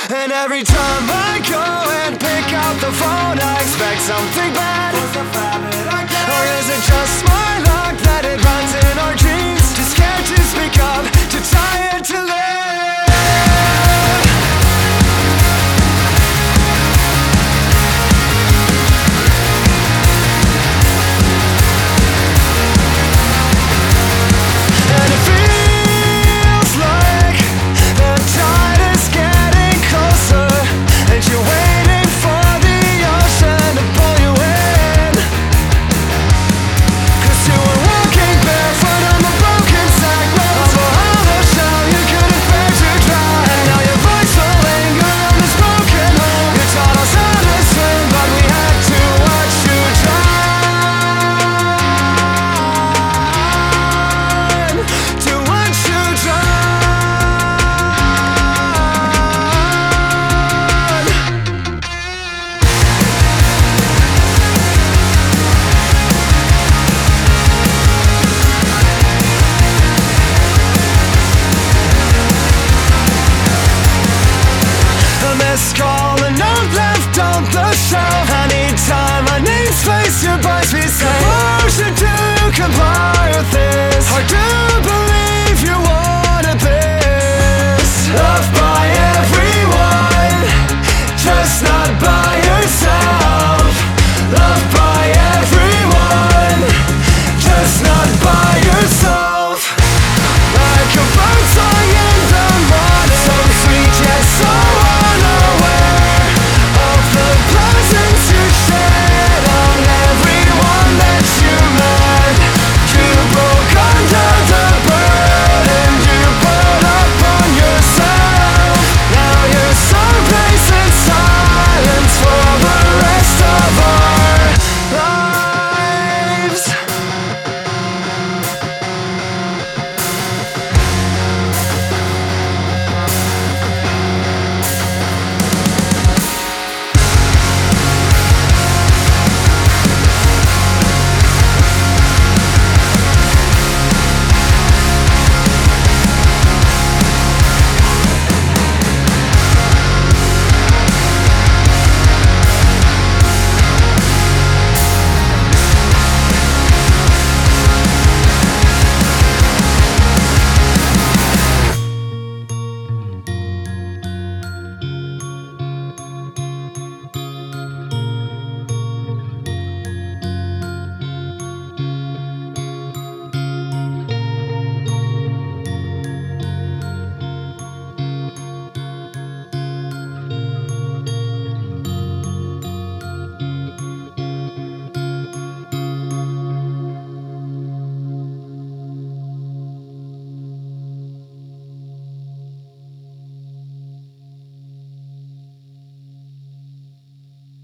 And every time I go and pick up the phone, I expect something bad. Or is it just my luck that it runs in our genes? Too scared to speak up, too tired to live?